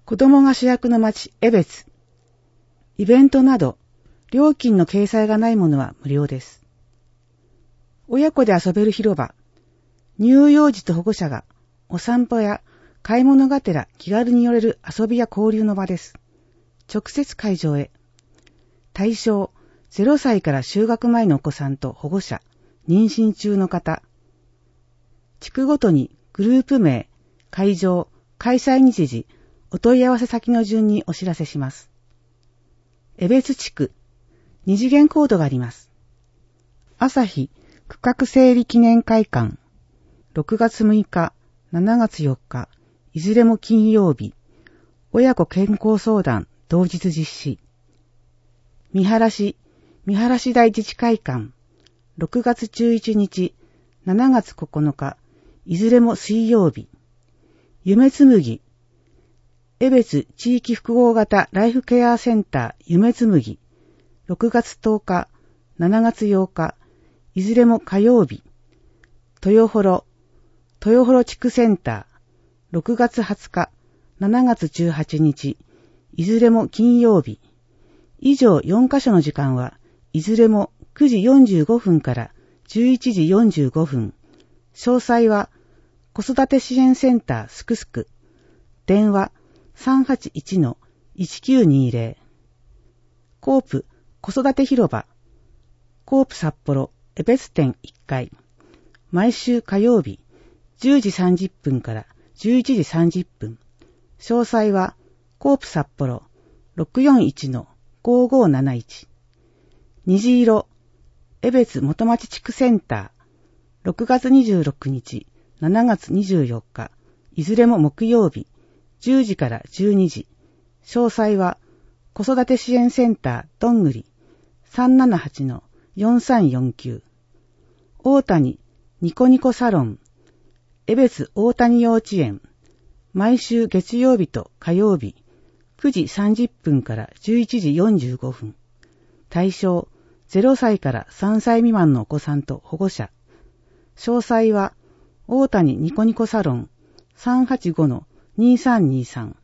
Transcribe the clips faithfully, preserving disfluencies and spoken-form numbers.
子供が主役の街、江別。イベントなど、料金の掲載がないものは無料です。親子で遊べる広場。乳幼児と保護者がお散歩や買い物がてら気軽に寄れる遊びや交流の場です。直接会場へ。対象、ゼロさいから就学前のお子さんと保護者、妊娠中の方。地区ごとにグループ名、会場、開催日時、お問い合わせ先の順にお知らせします。江別地区、二次元コードがあります。朝日区画整理記念会館、ろくがつむいか、しちがつよっか、いずれも金曜日、親子健康相談同日実施。見晴市、見晴市大自治会館、ろくがつじゅういちにち、しちがつここのか、いずれも水曜日。夢つむぎ、江別地域複合型ライフケアセンター夢つむぎ、ろくがつとおか、しちがつようか、いずれも火曜日。豊幌、豊幌地区センター、ろくがつはつか、しちがつじゅうはちにち、いずれも金曜日。以上よんかしょの時間はいずれもくじよんじゅうごふんからじゅういちじよんじゅうごふん。詳細は子育て支援センターすくすく。電話 さんはちいちのいちきゅうにぜろ。コープ子育て広場。コープ札幌江別店いっかい。毎週火曜日じゅうじさんじゅっぷんからじゅういちじさんじゅっぷん。詳細はコープ札幌 ろくよんいちのごごなないち。虹色江別元町地区センターろくがつにじゅうろくにち、しちがつにじゅうよっか、いずれも木曜日じゅうじからじゅうにじ。詳細は子育て支援センターどんぐり さんななはちのよんさんよんきゅう。大谷ニコニコサロン江別大谷幼稚園、毎週月曜日と火曜日くじさんじゅっぷんからじゅういちじよんじゅうごふん。対象ゼロさいからさんさい未満のお子さんと保護者。詳細は大谷ニコニコサロン さんはちごのにさんにさん。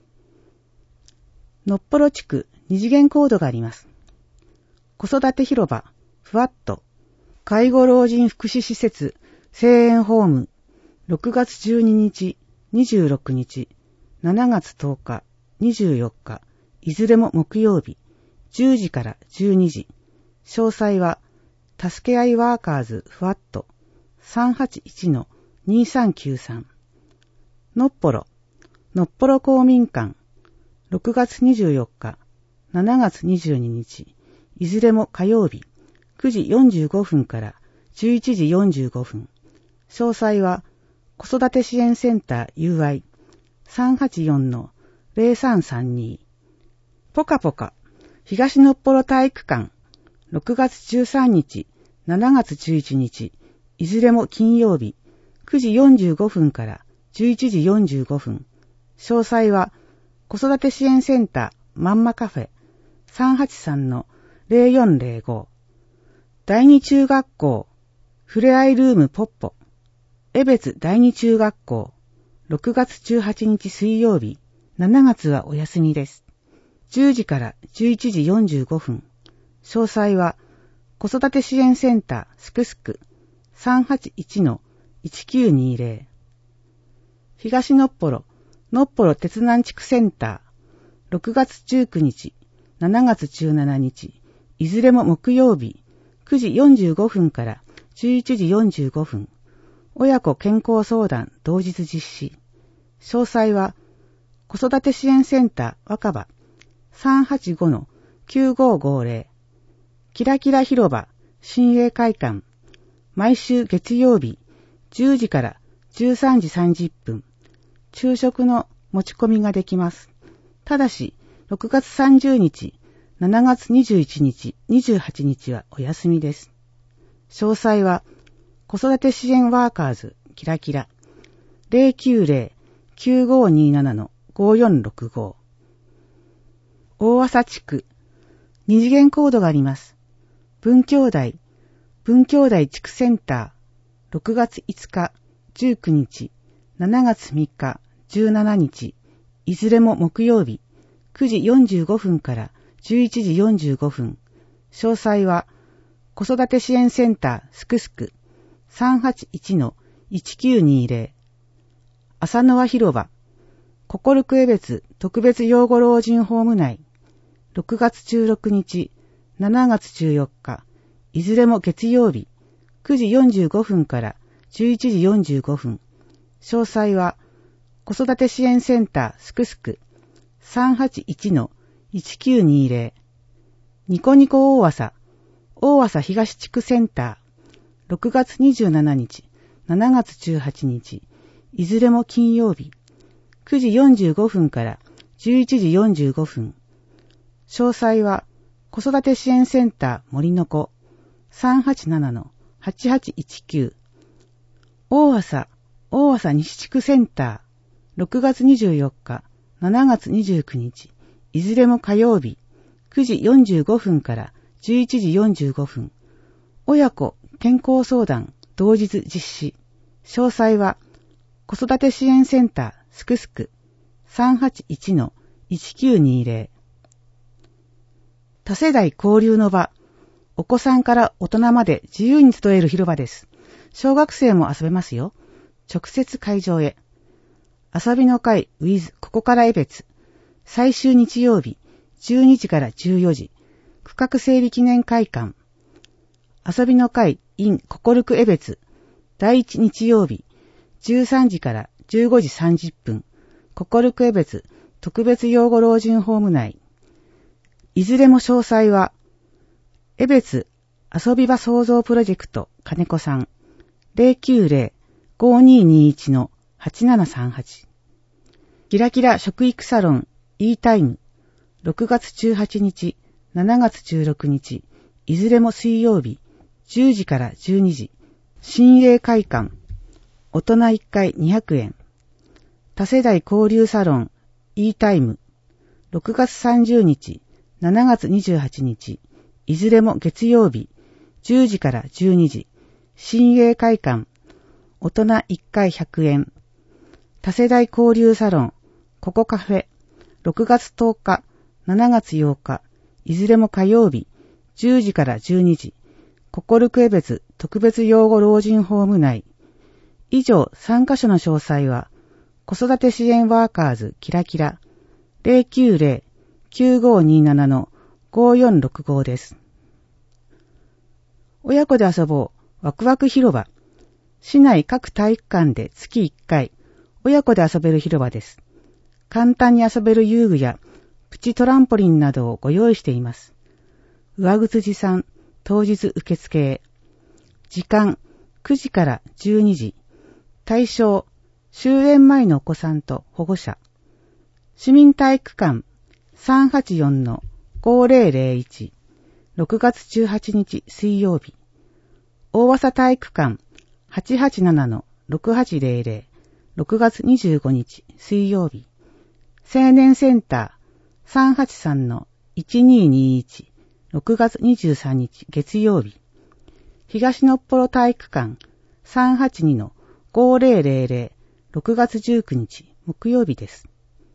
のっぽろ地区二次元コードがあります。子育て広場ふわっと介護老人福祉施設声援ホームろくがつじゅうににち、にじゅうろくにち、しちがつとおか、にじゅうよっか、いずれも木曜日じゅうじからじゅうにじ。詳細は助け合いワーカーズふわっと さんはちいちのにさんきゅうさん。のっぽろのっぽろ公民館ろくがつにじゅうよっか、しちがつにじゅうににち、いずれも火曜日くじよんじゅうごふんからじゅういちじよんじゅうごふん。詳細は子育て支援センター ユーアイ さんはちよんのぜろさんさんに。ぽかぽか東のっぽろ体育館ろくがつじゅうさんにち、しちがつじゅういちにち、いずれも金曜日くじよんじゅうごふんからじゅういちじよんじゅうごふん。詳細は子育て支援センターまんまカフェ さんはちさんのぜろよんぜろご。第二中学校ふれあいルームポッポ江別第二中学校ろくがつじゅうはちにち水曜日、しちがつはお休みです。じゅうじからじゅういちじよんじゅうごふん。詳細は子育て支援センターすくすく さんはちいちのいちきゅうにぜろ。東のっぽろのっぽろ鉄南地区センターろくがつじゅうくにち、しちがつじゅうしちにち、いずれも木曜日くじよんじゅうごふんからじゅういちじよんじゅうごふん。親子健康相談同日実施。詳細は子育て支援センター若葉 さんはちごのきゅうごごぜろ。キラキラ広場新栄会館、毎週月曜日じゅうじからじゅうさんじさんじゅっぷん。昼食の持ち込みができます。ただしろくがつさんじゅうにち、しちがつにじゅういちにち、にじゅうはちにちはお休みです。詳細は子育て支援ワーカーズキラキラ ぜろきゅうぜろ きゅうごにななのごよんろくご。大浅地区二次元コードがあります。文教台文教台地区センターろくがついつか、じゅうくにち、しちがつみっか、じゅうしちにち、 いずれも木曜日、くじよんじゅうごふんからじゅういちじよんじゅうごふん。詳細は、子育て支援センターすくすく さんはちいちのいちきゅうにーぜろ。浅野輪広場、心久江別特別養護老人ホーム内、ろくがつじゅうろくにち、しちがつじゅうよっか、いずれも月曜日、くじよんじゅうごふんからじゅういちじよんじゅうごふん。詳細は、子育て支援センターすくすく さんはちいちのいちきゅうにーぜろ。ニコニコ大朝、大朝東地区センター、ろくがつにじゅうしちにち、しちがつじゅうはちにち、いずれも金曜日、くじよんじゅうごふんからじゅういちじよんじゅうごふん。詳細は、子育て支援センター森の子 さんはちななのはちはちいちきゅう。大朝、大朝西地区センター、ろくがつにじゅうよっか、しちがつにじゅうくにち、いずれも火曜日、くじよんじゅうごふんからじゅういちじよんじゅうごふん。親子健康相談同日実施。詳細は、子育て支援センターすくすく さんはちいちのいちきゅうにーぜろ。多世代交流の場。お子さんから大人まで自由に集える広場です。小学生も遊べますよ。直接会場へ。遊びの会 with ここから江別。最終日曜日、じゅうにじからじゅうよじ。区画整備記念会館。遊びの会 in 心久江別。第一日曜日、じゅうさんじからじゅうごじさんじゅっぷん。心久江別特別養護老人ホーム内。いずれも詳細は、江別遊び場創造プロジェクト金子さん ゼロきゅうゼロ ごにーにーいち のはちななさんはち。キラキラ食育サロン E タイムろくがつじゅうはちにち、しちがつじゅうろくにち、いずれも水曜日、じゅうじからじゅうにじ。新鋭会館大人いっかいにひゃくえん。多世代交流サロン E タイムろくがつさんじゅうにち、しちがつにじゅうはちにち、いずれも月曜日、じゅうじからじゅうにじ。新鋭会館大人いっかいひゃくえん。多世代交流サロンココカフェろくがつとおか、しちがつようか、いずれも火曜日、じゅうじからじゅうにじ。心久江別特別養護老人ホーム内。以上さんカ所の詳細は、子育て支援ワーカーズキラキラ ゼロきゅうゼロ きゅうごにーなな のごよんろくごです。親子で遊ぼうワクワク広場。市内各体育館で月いっかい、親子で遊べる広場です。簡単に遊べる遊具やプチトランポリンなどをご用意しています。上靴持参、当日受付へ。時間くじからじゅうにじ。対象、終園前のお子さんと保護者。市民体育館 さんはちよんのごぜろぜろいち。ろくがつじゅうはちにち水曜日。大朝体育館はちはちななのろくはちぜろぜろ。ろくがつにじゅうごにち水曜日。青年センターさんはちさんのいちにーにーいち。ろくがつにじゅうさんにち月曜日。東のっぽろ体育館さんはちにのごぜろぜろぜろ。ろくがつじゅうくにち木曜日です。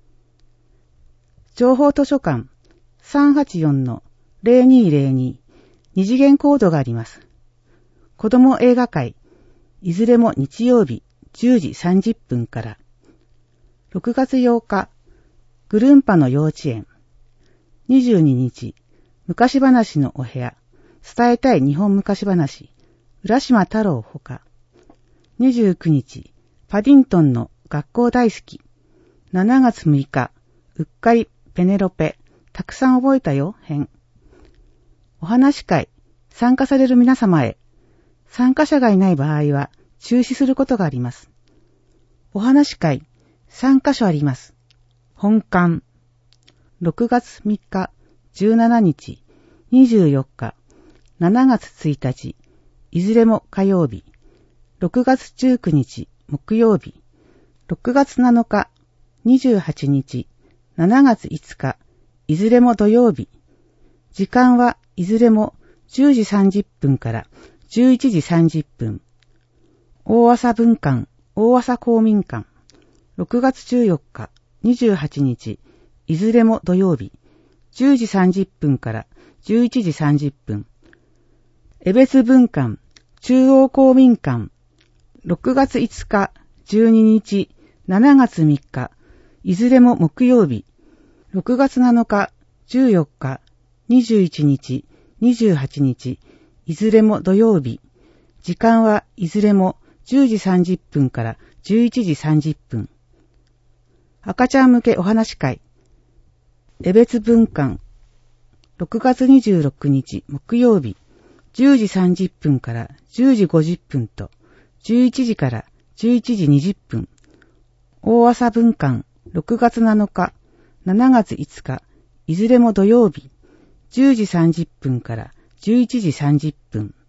情報図書館さんはちよんのぜろにーぜろに。二次元コードがあります。子供映画会、いずれも日曜日じゅうじさんじゅっぷんから。ろくがつようか、ぐるんぱの幼稚園。にじゅうににち、昔話のお部屋、伝えたい日本昔話、浦島太郎ほか。にじゅうくにち、パディントンの学校大好き。しちがつむいか、うっかりペネロペ、たくさん覚えたよ編。お話会、参加される皆様へ。参加者がいない場合は中止することがあります。お話会、さんかしょあります。本館、ろくがつみっか、じゅうしちにち、にじゅうよっか、しちがつついたち、いずれも火曜日。ろくがつじゅうくにち、木曜日。ろくがつなのか、にじゅうはちにち、しちがついつか、いずれも土曜日。時間はいずれもじゅうじさんじゅっぷんからじゅういちじさんじゅっぷん。大朝文館、大朝公民館。ろくがつじゅうよっか、 にじゅうはちにち、いずれも土曜日、じゅうじさんじゅっぷんからじゅういちじさんじゅっぷん。江別分館、中央公民館、ろくがついつか、じゅうににち、しちがつみっか、いずれも木曜日、ろくがつなのか、じゅうよっか、にじゅういちにち、にじゅうはちにち、いずれも土曜日、時間はいずれもじゅうじさんじゅっぷんからじゅういちじさんじゅっぷん。赤ちゃん向けお話会、江別分館、ろくがつにじゅうろくにち木曜日、じゅうじさんじゅっぷんからじゅうじごじゅっぷんと、じゅういちじからじゅういちじにじゅっぷん。大朝分館、ろくがつなのか、しちがついつか、いずれも土曜日、じゅうじさんじゅっぷんからじゅういちじさんじゅっぷん。